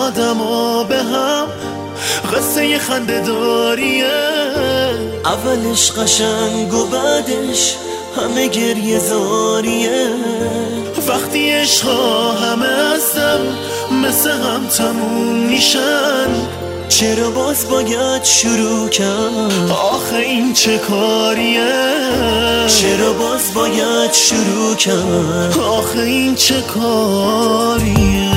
آدما به هم قصه یه خنده داریه، اولش قشنگ و بعدش همه گریه زاریه. وقتی عشقا همه ازم مثل هم تموم میشن، چرا باز باید شروع کرد؟ آخه این چه کاریه؟ چرا باز باید شروع کرد؟ آخه این چه کاریه؟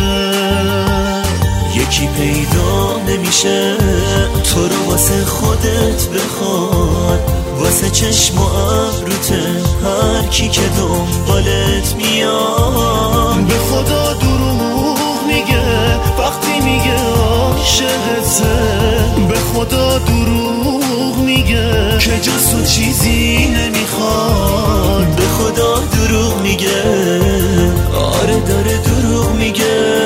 یکی پیدا نمیشه تو رو واسه خودت بخواد، واسه چشم و ابروته هر کی که دنبالت میاد. به خدا دروغ میگه وقتی میگه عاشقته، به خدا دروغ میگه که جز تو چیزی نمیخواد. به خدا دروغ میگه، آره داره دروغ میگه.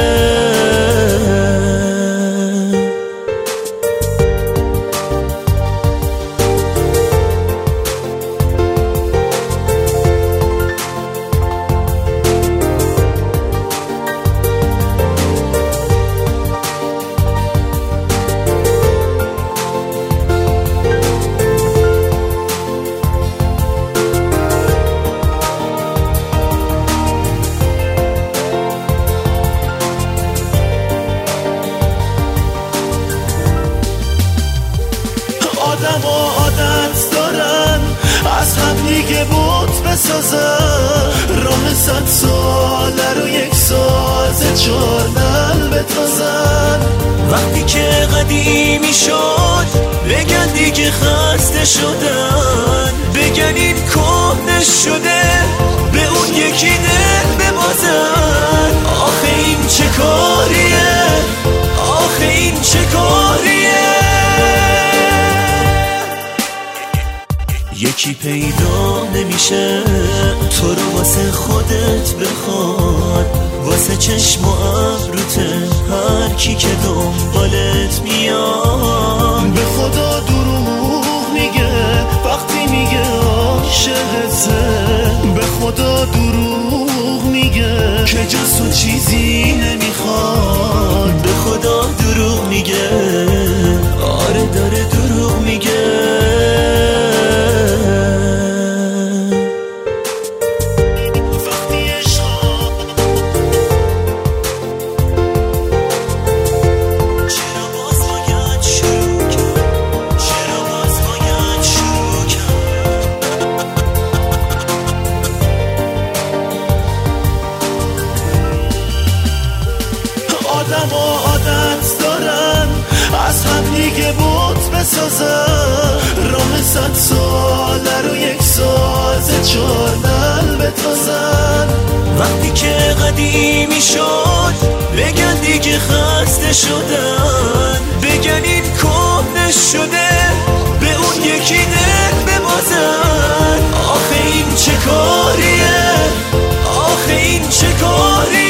آدما عادت دارن از هم دیگه بوت بسازن، راه 100 ساله رو 1 ساعت 4 دل بتازن. وقتی که قدیمی شد بگن دیگه خسته شدن، بگن این کهنه شده به اون یکی دل ببازن. آخه این چه کاریه؟ آخه این چه کاریه؟ یکی پیدا نمیشه تو رو واسه خودت بخواد، واسه چشم و ابروته هر کی که دنبالت میاد. به خدا دروغ میگه وقتی میگه عاشقته، به خدا دروغ میگه که جز تو چیزی نمیخواد. به خدا دروغ میگه، آره داره دروغ میگه. آدما عادت دارن از هم دیگه بوت بسازن، راه 100 ساله رو 1 ساعت 4 دل بتازن. وقتی که قدیمی شد بگن دیگه خسته شدن، بگن این کهنه شده به اون یکی دل ببازن. آخه این چه کاریه؟ آخه این چه کاریه؟